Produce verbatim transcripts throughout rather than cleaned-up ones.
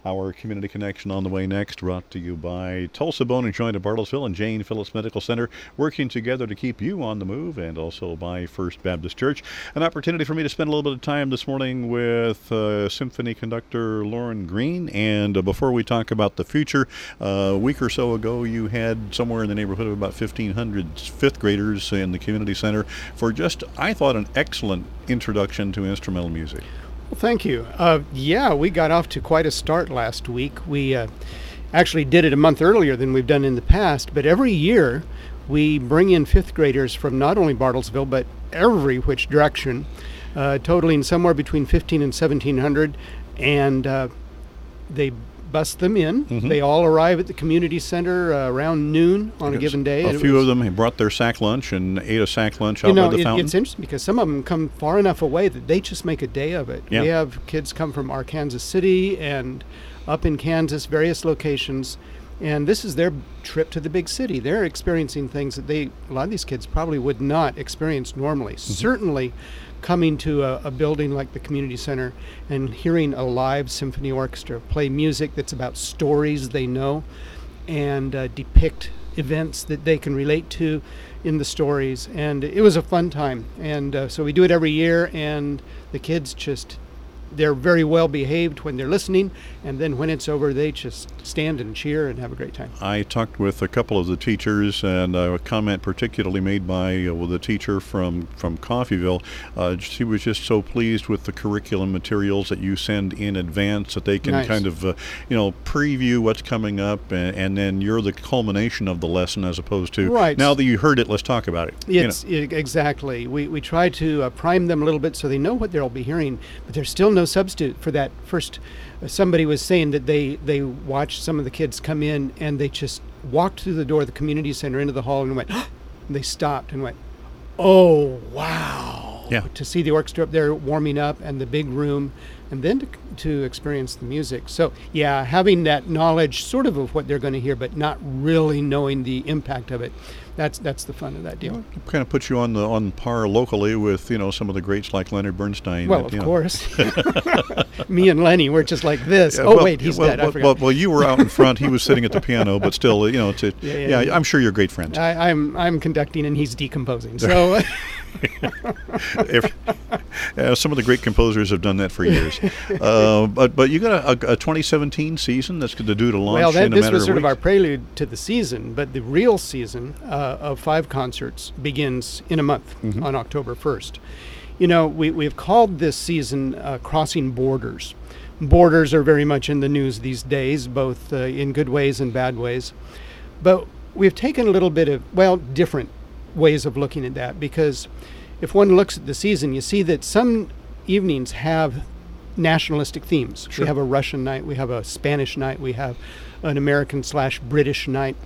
Our Community Connection on the way next, brought to you by Tulsa Bone and Joint of Bartlesville and Jane Phillips Medical Center, working together to keep you on the move, and also by First Baptist Church. An opportunity for me to spend a little bit of time this morning with uh, symphony conductor Lauren Green. And uh, before we talk about the future, uh, a week or so ago you had somewhere in the neighborhood of about fifteen hundred fifth graders in the community center for just, I thought, an excellent introduction to instrumental music. Well, thank you. Uh, yeah, we got off to quite a start last week. We uh, actually did it a month earlier than we've done in the past, but every year we bring in fifth graders from not only Bartlesville, but every which direction, uh, totaling somewhere between fifteen and seventeen hundred, and uh, they bus them in. Mm-hmm. They all arrive at the community center uh, around noon on a given day. A few of them have brought their sack lunch and ate a sack lunch out you know, by the it, fountain. It's interesting because some of them come far enough away that they just make a day of it. Yeah. We have kids come from Arkansas City and up in Kansas, various locations, and this is their trip to the big city. They're experiencing things that they, a lot of these kids probably would not experience normally. Mm-hmm. Certainly coming to a, a building like the community center and hearing a live symphony orchestra play music that's about stories they know and uh, depict events that they can relate to in the stories. And it was a fun time. And uh, so we do it every year, and the kids just, they're very well behaved when they're listening, and then when it's over, they just stand and cheer and have a great time. I talked with a couple of the teachers, and uh, a comment particularly made by uh, well, the teacher from, from Coffeyville. Uh, she was just so pleased with the curriculum materials that you send in advance that they can Nice. kind of, uh, you know, preview what's coming up, and, and then you're the culmination of the lesson as opposed to, right. Now that you heard it, let's talk about it. It's you know. it, exactly. We we try to uh, prime them a little bit so they know what they'll be hearing, but there's still no substitute for that first. Uh, somebody was saying that they they watched some of the kids come in and they just walked through the door of the community center into the hall and went, and they stopped and went, oh wow! Yeah. To see the orchestra up there warming up and the big room, and then to to experience the music. So yeah, having that knowledge sort of of what they're going to hear, but not really knowing the impact of it. That's that's the fun of that deal. Well, it kind of puts you on the on par locally with, you know, some of the greats like Leonard Bernstein. Well, that, of you know. course. Me and Lenny, we're just like this. Yeah, oh, well, wait, he's well, dead. Well, I forgot. well, well, you were out in front. He was sitting at the piano, but still, you know, to, Yeah, yeah, yeah, yeah. I'm sure you're great friends. I, I'm I'm conducting and he's decomposing. So if, uh, some of the great composers have done that for years. Uh, but but you got a, a twenty seventeen season that's going to do to launch well, that, in a this matter was of sort of weeks. our prelude to the season, but the real season uh, of five concerts begins in a month Mm-hmm. on October first. You know, we we've called this season uh, Crossing Borders. Borders are very much in the news these days, both uh, in good ways and bad ways. But we've taken a little bit of, well, different ways of looking at that, because if one looks at the season, you see that some evenings have nationalistic themes. Sure. We have a Russian night, we have a Spanish night, we have an American slash British night.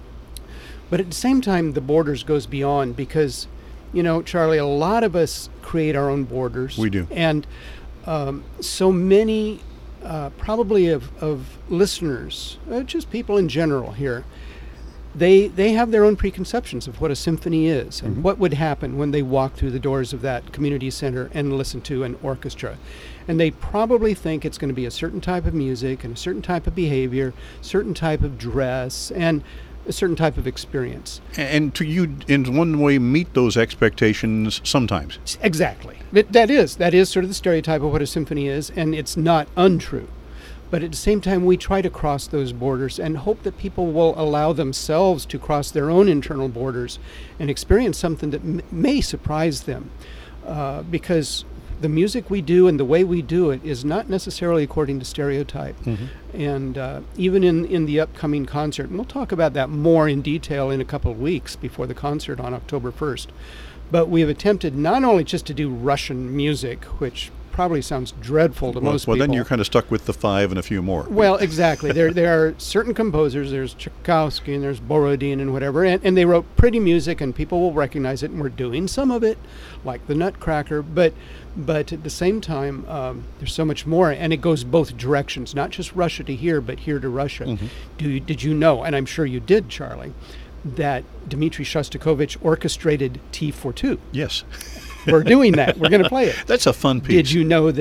But at the same time, the borders goes beyond, because, you know, Charlie, a lot of us create our own borders. We do. And um, so many, uh, probably of, of listeners, uh, just people in general here, they they have their own preconceptions of what a symphony is and Mm-hmm. what would happen when they walk through the doors of that community center and listen to an orchestra. And they probably think it's going to be a certain type of music and a certain type of behavior, certain type of dress, and a certain type of experience. And to you, in one way, meet those expectations sometimes. Exactly. It, that is. That is sort of the stereotype of what a symphony is, and it's not untrue. But at the same time, we try to cross those borders and hope that people will allow themselves to cross their own internal borders and experience something that m- may surprise them. Uh, because the music we do and the way we do it is not necessarily according to stereotype. Mm-hmm. And uh, even in, in the upcoming concert, and we'll talk about that more in detail in a couple of weeks before the concert on October first. But we have attempted not only just to do Russian music, which probably sounds dreadful to Well, most well people. then you're kind of stuck with the five and a few more. Well, exactly. there there are certain composers, there's Tchaikovsky and there's Borodin and whatever, and, and they wrote pretty music and people will recognize it, and we're doing some of it, like the Nutcracker, but but at the same time, um, there's so much more, and it goes both directions, not just Russia to here, but here to Russia. Mm-hmm. Do you, did you know, and I'm sure you did, Charlie, that Dmitri Shostakovich orchestrated T forty-two? Yes. We're doing that. We're going to play it. That's a fun piece. Did you know that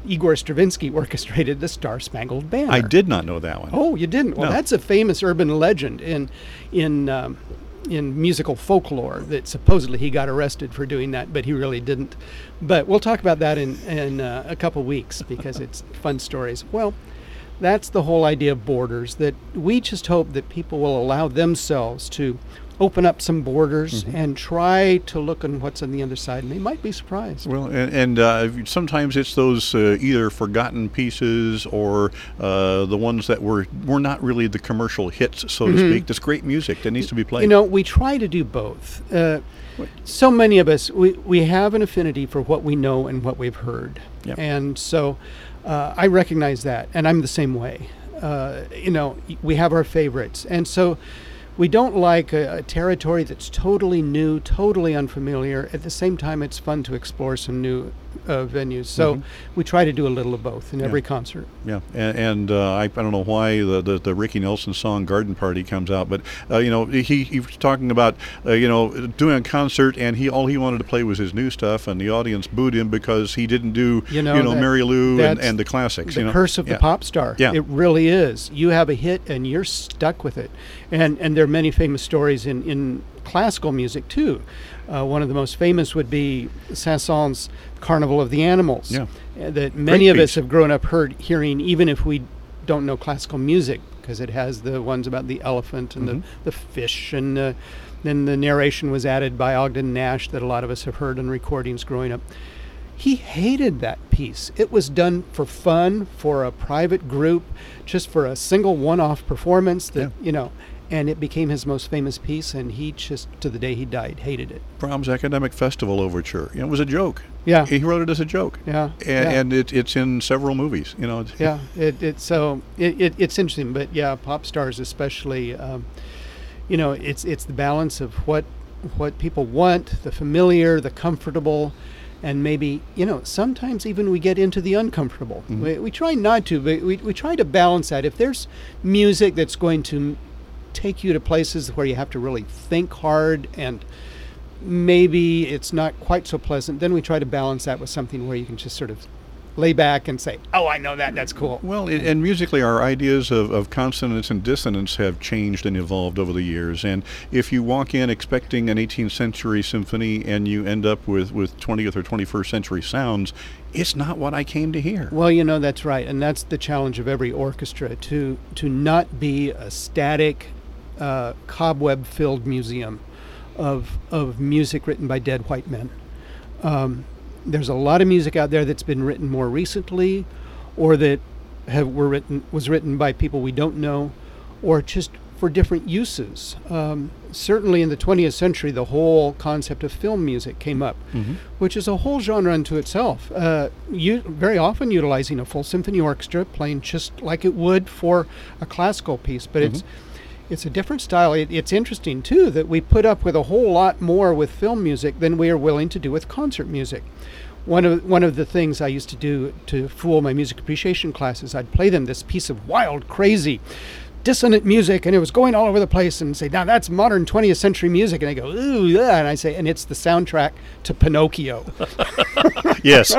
Igor Stravinsky orchestrated the Star-Spangled Banner. I did not know that one. Oh, you didn't? Well, No. that's a famous urban legend in in um, in musical folklore that supposedly he got arrested for doing that, but he really didn't. But we'll talk about that in in uh, a couple weeks because it's fun stories. Well, that's the whole idea of borders, that we just hope that people will allow themselves to open up some borders Mhm. and try to look on what's on the other side, and they might be surprised. Well, and, and uh, sometimes it's those uh, either forgotten pieces or uh, the ones that were were not really the commercial hits, so to Mhm. speak. This great music that needs to be played. You know, we try to do both. Uh, What? so many of us, we, we have an affinity for what we know and what we've heard. Yep. And so uh, I recognize that, and I'm the same way. Uh, you know, y- we have our favorites. And so we don't like a, a territory that's totally new, totally unfamiliar. At the same time, it's fun to explore some new uh, venues. So Mhm. we try to do a little of both in Yeah. every concert. Yeah, and, and uh, I, I don't know why the, the, the Ricky Nelson song "Garden Party" comes out, but uh, you know he, he was talking about uh, you know doing a concert, and he all he wanted to play was his new stuff, and the audience booed him because he didn't do You know, that- Mary Lou and, that's and the classics. The you know? curse of Yeah. the pop star. Yeah. It really is. You have a hit and you're stuck with it. And and there are many famous stories in, in classical music too. Uh, one of the most famous would be Saint-Saëns' Carnival of the Animals. Yeah. uh, That many of piece. us have grown up heard hearing, even if we don't know classical music, because it has the ones about the elephant and Mhm. the, the fish, and uh, then the narration was added by Ogden Nash that a lot of us have heard on recordings growing up. He hated that piece. It was done for fun, for a private group, just for a single one-off performance that, Yeah. you know, and it became his most famous piece, and he just, to the day he died, hated it. Brahms' Academic Festival Overture. You know, it was a joke. Yeah. He wrote it as a joke. Yeah. And, yeah. and it, it's in several movies. You know. It's- yeah, it, it so it, it, it's interesting, but yeah, pop stars especially, um, you know, it's it's the balance of what what people want, the familiar, the comfortable, and maybe, you know, sometimes even we get into the uncomfortable. Mhm. We, we try not to, but we we try to balance that. If there's music that's going to take you to places where you have to really think hard and maybe it's not quite so pleasant, then we try to balance that with something where you can just sort of lay back and say, oh, I know that, that's cool. Well, and, and musically, our ideas of, of consonance and dissonance have changed and evolved over the years. And if you walk in expecting an eighteenth century symphony and you end up with, with twentieth or twenty-first century sounds, it's not what I came to hear. Well, you know, that's right. And that's the challenge of every orchestra, to to not be a static, uh, cobweb-filled museum of of music written by dead white men. Um, there's a lot of music out there that's been written more recently, or that have were written was written by people we don't know, or just for different uses. Um, certainly in the twentieth century, the whole concept of film music came up, Mhm. which is a whole genre unto itself. Uh, you, very often utilizing a full symphony orchestra playing just like it would for a classical piece, but it's it's a different style. It, it's interesting too that we put up with a whole lot more with film music than we are willing to do with concert music. One of one of the things I used to do to fool my music appreciation classes, I'd play them this piece of wild, crazy, dissonant music, and it was going all over the place, and say, now that's modern twentieth century music, and I go, ooh, yeah, and I say, and it's the soundtrack to Pinocchio. Yes.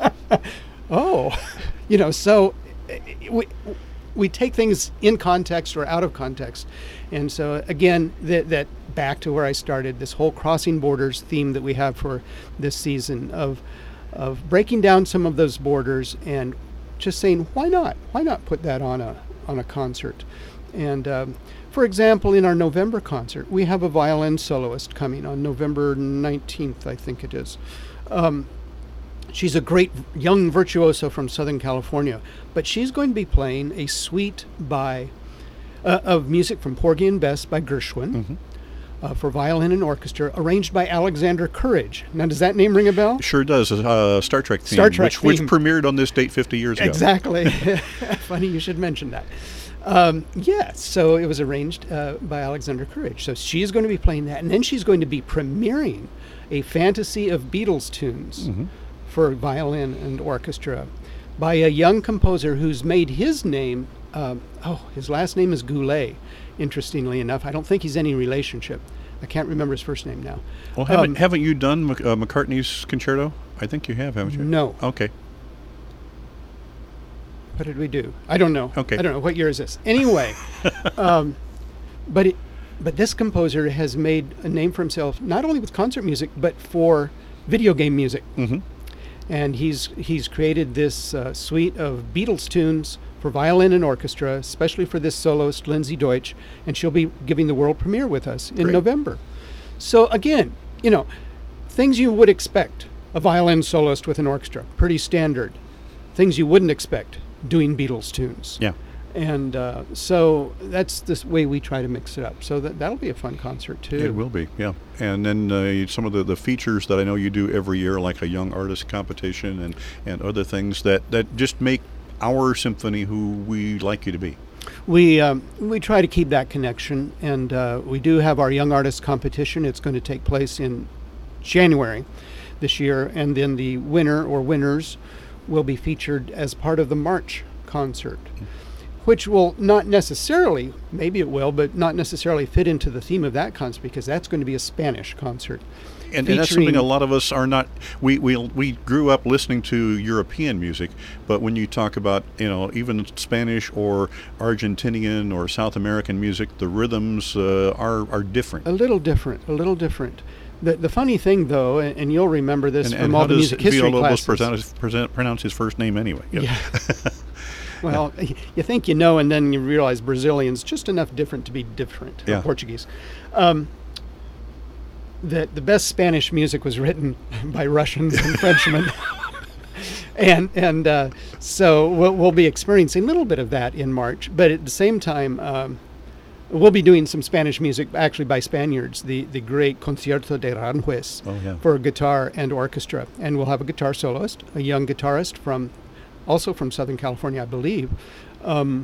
Oh, you know, so eh, we we take things in context or out of context, and so again, that that back to where I started, this whole crossing borders theme that we have for this season of of breaking down some of those borders and just saying, why not? Why not put that on a on a concert? And um, for example, in our November concert, we have a violin soloist coming on November nineteenth, I think it is. Um, She's a great young virtuoso from Southern California, but she's going to be playing a suite by uh, of music from Porgy and Bess by Gershwin Mhm. uh, for violin and orchestra, arranged by Alexander Courage. Now, does that name ring a bell? Sure does. Uh, Star Trek theme, Star Trek which, which theme. premiered on this date fifty years ago. Exactly. Funny you should mention that. Um, yeah, so it was arranged uh, by Alexander Courage. So she's going to be playing that, and then she's going to be premiering a fantasy of Beatles tunes Mhm. for violin and orchestra by a young composer who's made his name, um, oh, his last name is Goulet, interestingly enough. I don't think he's any relationship. I can't remember his first name now. Well, haven't, Um, haven't you done Mc, uh, McCartney's concerto? I think you have, haven't you? No. Okay. what did we do? I don't know. Okay. I don't know. What year is this? Anyway, um, but it, but this composer has made a name for himself, not only with concert music, but for video game music. Mm-hmm. And he's he's created this uh, suite of Beatles tunes for violin and orchestra, especially for this soloist, Lindsay Deutsch, and she'll be giving the world premiere with us in Great. November. So again, you know, things you would expect, a violin soloist with an orchestra, pretty standard. Things you wouldn't expect, doing Beatles tunes. Yeah. And uh, so that's the way we try to mix it up. So that, that'll be a fun concert, too. It will be, yeah. And then uh, some of the, the features that I know you do every year, like a young artist competition and, and other things that, that just make our symphony who we like you to be. We um, we try to keep that connection, and uh, we do have our Young Artist competition. It's going to take place in January this year, and then the winner or winners will be featured as part of the March concert, which will not necessarily, maybe it will, but not necessarily fit into the theme of that concert, because that's going to be a Spanish concert. And, and that's something a lot of us are not, we, we we grew up listening to European music, but when you talk about, you know, even Spanish or Argentinian or South American music, the rhythms uh, are, are different. A little different, a little different. The the funny thing, though, and, and you'll remember this and, from and all the music history classes. How does Villalobos pronounce, pronounce his first name anyway? Yep. Yeah. Well, you think you know, and then you realize Brazilian's just enough different to be different, or yeah. Portuguese. Um, that the best Spanish music was written by Russians and Frenchmen. and and uh, so we'll, we'll be experiencing a little bit of that in March. But at the same time, um, we'll be doing some Spanish music, actually by Spaniards, the, the great Concierto de Aranjuez oh, yeah. for guitar and orchestra. And we'll have a guitar soloist, a young guitarist from, also from Southern California, I believe. Um,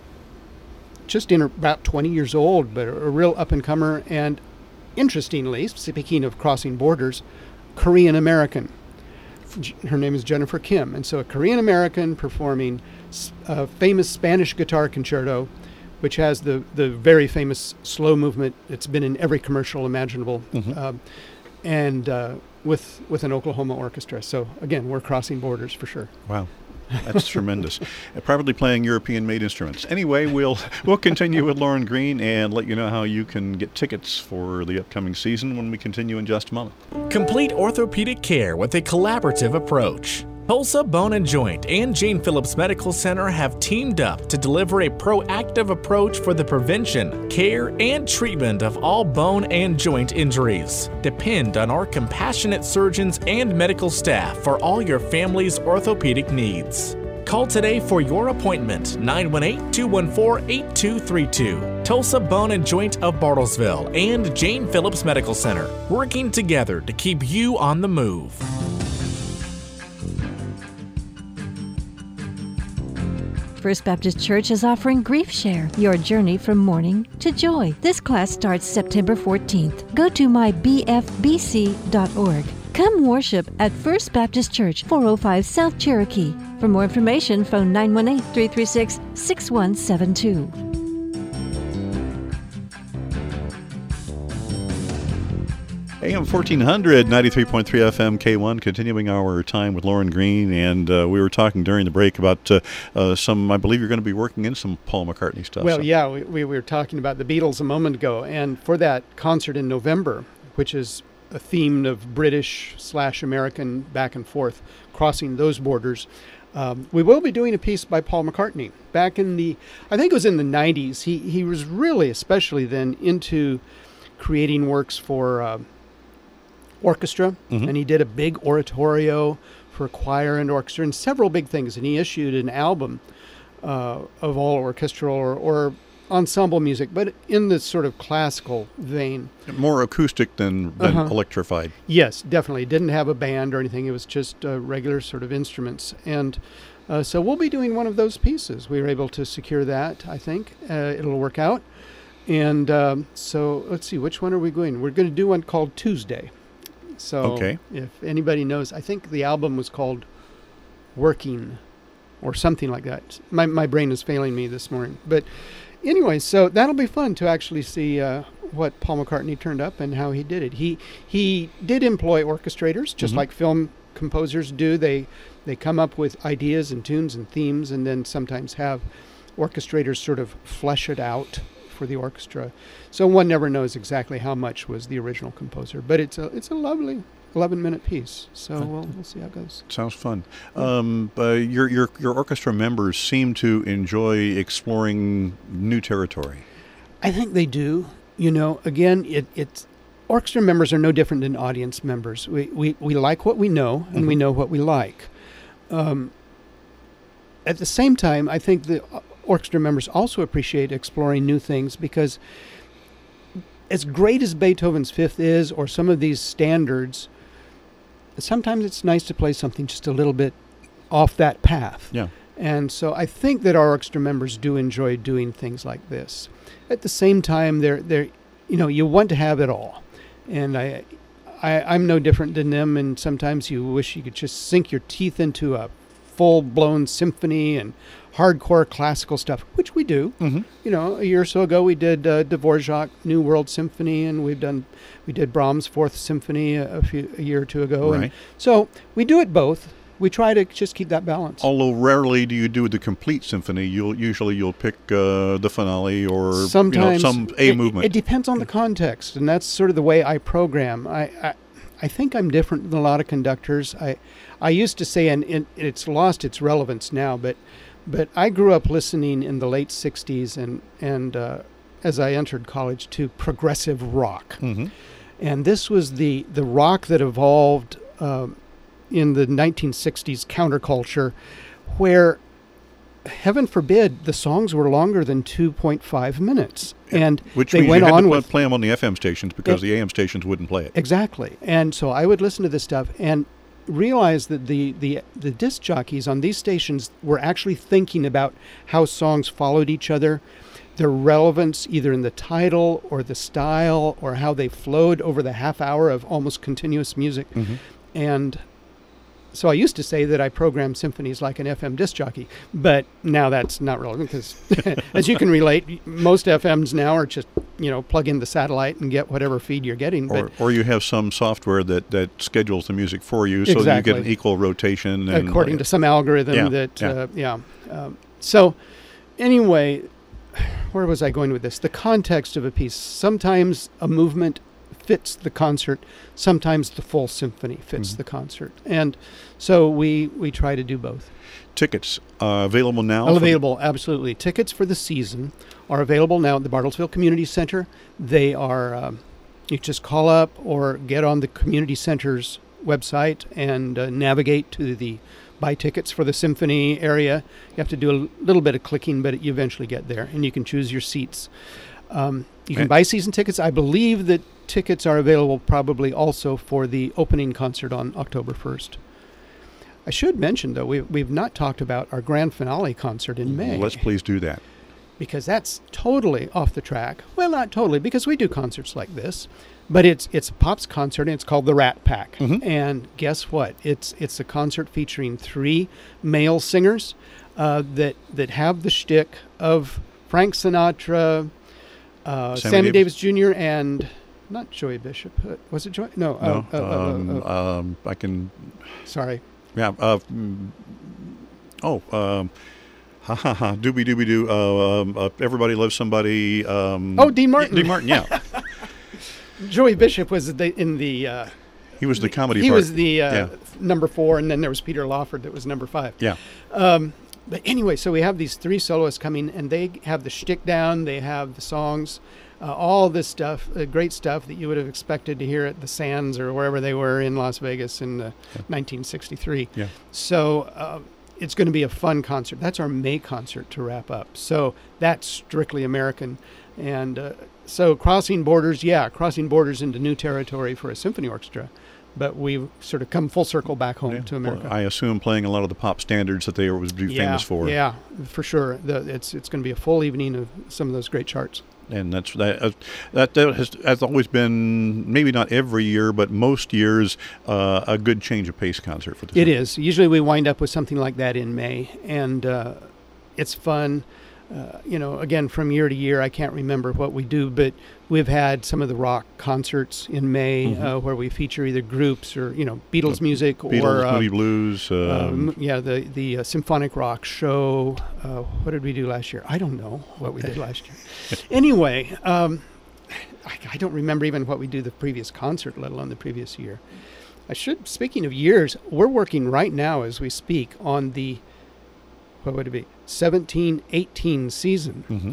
just in about twenty years old, but a, a real up-and-comer. And interestingly, speaking of crossing borders, Korean American. Her name is Jennifer Kim. And so a Korean American performing a famous Spanish guitar concerto, which has the, the very famous slow movement. It's been in every commercial imaginable. Mm-hmm. Um, and uh, with with an Oklahoma orchestra. So again, we're crossing borders for sure. Wow. That's tremendous. Uh, probably playing European-made instruments. Anyway, we'll we'll continue with Lauren Green and let you know how you can get tickets for the upcoming season when we continue in just a moment. Complete orthopedic care with a collaborative approach. Tulsa Bone and Joint and Jane Phillips Medical Center have teamed up to deliver a proactive approach for the prevention, care, and treatment of all bone and joint injuries. Depend on our compassionate surgeons and medical staff for all your family's orthopedic needs. Call today for your appointment, nine one eight, two one four, eight two three two. Tulsa Bone and Joint of Bartlesville and Jane Phillips Medical Center, working together to keep you on the move. First Baptist Church is offering Grief Share, your journey from mourning to joy. This class starts September fourteenth. Go to my b f b c dot org. Come worship at First Baptist Church, four oh five South Cherokee. For more information, phone nine one eight, three three six, six one seven two. A M fourteen hundred, ninety-three point three F M K one, continuing our time with Lauren Green, and uh, we were talking during the break about uh, uh, some, I believe you're going to be working in some Paul McCartney stuff. Well, so. yeah, we, we were talking about the Beatles a moment ago, and for that concert in November, which is a theme of British slash American back and forth, crossing those borders, um, we will be doing a piece by Paul McCartney. Back in the, I think it was in the nineties, he, he was really, especially then, into creating works for uh, orchestra, mm-hmm. and he did a big oratorio for choir and orchestra and several big things, and he issued an album uh, of all orchestral or, or ensemble music, but in this sort of classical vein. More acoustic than, than Uh-huh. electrified. Yes, definitely. Didn't have a band or anything. It was just uh, regular sort of instruments. And uh, so we'll be doing one of those pieces. We were able to secure that, I think. Uh, it'll work out. And um, so let's see, which one are we going? We're going to do one called Tuesday. So Okay. if anybody knows, I think the album was called Working or something like that. My my brain is failing me this morning. But anyway, so that'll be fun to actually see uh, what Paul McCartney turned up and how he did it. He he did employ orchestrators, just Mhm. like film composers do. They they come up with ideas and tunes and themes, and then sometimes have orchestrators sort of flesh it out for the orchestra. So one never knows exactly how much was the original composer, but it's a it's a lovely eleven minute piece. So we'll, we'll see how it goes. Sounds fun. Um, uh, your your your orchestra members seem to enjoy exploring new territory. I think they do. You know, again, it it's orchestra members are no different than audience members. We we, we like what we know, and mm-hmm. we know what we like. Um, at the same time, I think the orchestra members also appreciate exploring new things, because as great as Beethoven's Fifth is, or some of these standards, sometimes it's nice to play something just a little bit off that path. Yeah. And so I think that our orchestra members do enjoy doing things like this. At the same time, they're they're you know, you want to have it all. And I, I I'm no different than them, and sometimes you wish you could just sink your teeth into a full-blown symphony and hardcore classical stuff, which we do. Mm-hmm. You know, a year or so ago we did uh, Dvorak New World Symphony, and we've done we did Brahms Fourth Symphony a, a few a year or two ago. Right. And so we do it both. We try to just keep that balance. Although rarely do you do the complete symphony, you'll usually you'll pick uh, the finale or Sometimes, you know, some A it, movement. It depends on the context, and that's sort of the way I program. I, I I think I'm different than a lot of conductors. I I used to say, and it, it's lost its relevance now, but but I grew up listening in the late sixties and and uh, as I entered college to progressive rock, mm-hmm. and this was the the rock that evolved um, in the nineteen sixties counterculture, where, heaven forbid, the songs were longer than two point five minutes. And Which they means went you had on to with play them on the F M stations because it, the A M stations wouldn't play it. Exactly. And so I would listen to this stuff and realize that the, the, the disc jockeys on these stations were actually thinking about how songs followed each other, their relevance either in the title or the style, or how they flowed over the half hour of almost continuous music. Mm-hmm. And so I used to say that I program symphonies like an F M disc jockey, but now that's not relevant because, as you can relate, most F Ms now are just, you know, plug in the satellite and get whatever feed you're getting. Or, But or you have some software that, that schedules the music for you, so Exactly. you get an equal rotation. And according to some algorithm Yeah, that, yeah. uh, yeah. Um, so anyway, where was I going with this? The context of a piece. Sometimes a movement fits the concert. Sometimes the full symphony fits Mm-hmm. the concert. And so we, we try to do both. Tickets uh, available now? All for the- available, absolutely. Tickets for the season are available now at the Bartlesville Community Center. They are, um, you just call up or get on the Community Center's website and uh, navigate to the buy tickets for the symphony area. You have to do a little bit of clicking, but you eventually get there, and you can choose your seats. Um, you can And- buy season tickets. I believe that tickets are available probably also for the opening concert on October first. I should mention, though, we, we've not talked about our grand finale concert in May. Let's please do that. Because that's totally off the track. Well, not totally, because we do concerts like this. But it's it's a Pops concert, and it's called the Rat Pack. Mhm. And guess what? It's it's a concert featuring three male singers uh, that, that have the shtick of Frank Sinatra, uh, Sammy Sammy, Davis. Davis Junior, and not Joey Bishop. Uh, was it Joey? No. No, uh, uh, uh, um, uh, um, I can. sorry. Yeah. Uh, mm, oh. Um, ha ha ha. Doobie doobie doo. Uh, um, uh, everybody loves somebody. Um, Oh, Dean Martin. Dean Martin. Yeah. Joey Bishop was the, in the... Uh, He was the comedy He part. was the uh, Yeah. number four, and then there was Peter Lawford that was number five. Yeah. Um, but anyway, so we have these three soloists coming, and they have the shtick down. They have the songs, uh, all this stuff, uh, great stuff that you would have expected to hear at the Sands or wherever they were in Las Vegas in uh, nineteen sixty-three. Yeah. So uh, it's going to be a fun concert. That's our May concert to wrap up. So that's strictly American. And uh, so crossing borders, yeah, crossing borders into new territory for a symphony orchestra. But we've sort of come full circle back home Yeah. to America. Well, I assume playing a lot of the pop standards that they would be yeah, famous for. Yeah, for sure. The, it's it's going to be a full evening of some of those great charts. And that's that. Uh, that that has, has always been, maybe not every year, but most years, uh, a good change of pace concert for the. It is. Usually we wind up with something like that in May, and uh, it's fun. uh, you know, again, from year to year, I can't remember what we do, but we've had some of the rock concerts in May Mm-hmm. uh, where we feature either groups or, you know, Beatles music Beatles, or uh, Moody Blues. uh, Um, m- yeah, the the uh, symphonic rock show. Uh, what did we do last year? I don't know what we did last year. Anyway, um, I, I don't remember even what we do the previous concert, let alone the previous year. I should. Speaking of years, we're working right now as we speak on the, what would it be, seventeen eighteen season, mhm.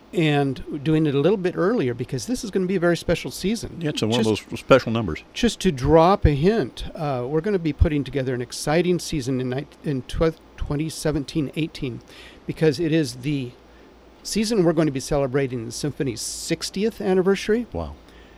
and doing it a little bit earlier because this is going to be a very special season. Yeah, it's one Just- of those special numbers. Just to drop a hint, uh, we're going to be putting together an exciting season in, ni- in twenty seventeen eighteen because it is the season we're going to be celebrating the symphony's sixtieth anniversary Wow.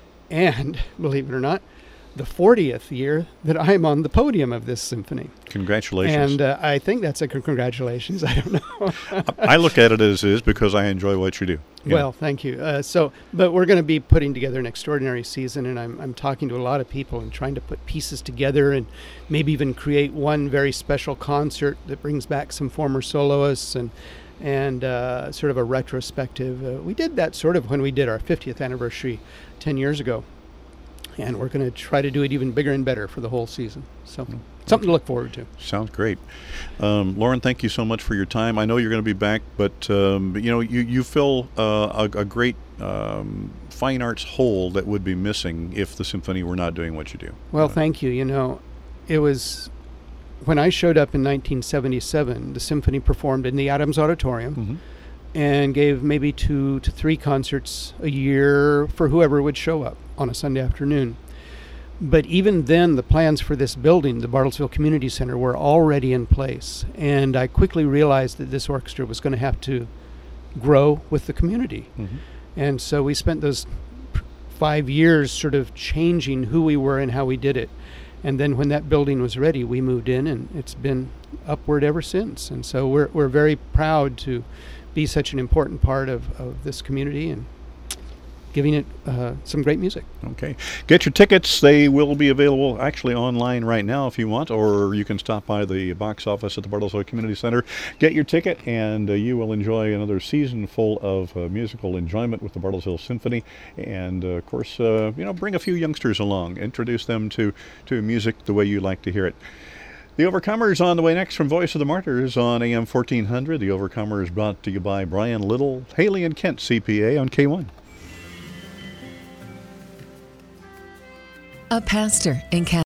and, believe it or not, the fortieth year that I'm on the podium of this symphony. Congratulations. And uh, I think that's a con- congratulations. I don't know. I look at it as is because I enjoy what you do. You Well, know. thank you. Uh, so, but we're going to be putting together an extraordinary season, and I'm I'm talking to a lot of people and trying to put pieces together, and maybe even create one very special concert that brings back some former soloists and and uh, sort of a retrospective. Uh, we did that sort of when we did our fiftieth anniversary ten years ago, and we're going to try to do it even bigger and better for the whole season. So, something to look forward to. Sounds great. Um, Lauren, thank you so much for your time. I know you're going to be back, but um, you know you you fill uh, a, a great um, fine arts hole that would be missing if the symphony were not doing what you do. Well, Uh, thank you. You know, it was when I showed up in nineteen seventy-seven, the symphony performed in the Adams Auditorium mhm. and gave maybe two to three concerts a year for whoever would show up on a Sunday afternoon. But even then, the plans for this building, the Bartlesville Community Center, were already in place. And I quickly realized that this orchestra was going to have to grow with the community. Mhm. And so we spent those p- five years sort of changing who we were and how we did it. And then when that building was ready, we moved in, and it's been upward ever since. And so we're we're very proud to be such an important part of, of this community and giving it uh, some great music. Okay. Get your tickets. They will be available actually online right now if you want, or you can stop by the box office at the Bartlesville Community Center. Get your ticket, and uh, you will enjoy another season full of uh, musical enjoyment with the Bartlesville Symphony. And, uh, of course, uh, you know, bring a few youngsters along. Introduce them to, to music the way you like to hear it. The Overcomers on the way next from Voice of the Martyrs on A M fourteen hundred. The Overcomers brought to you by Brian Little, Haley and Kent C P A on K one. A pastor in Canada.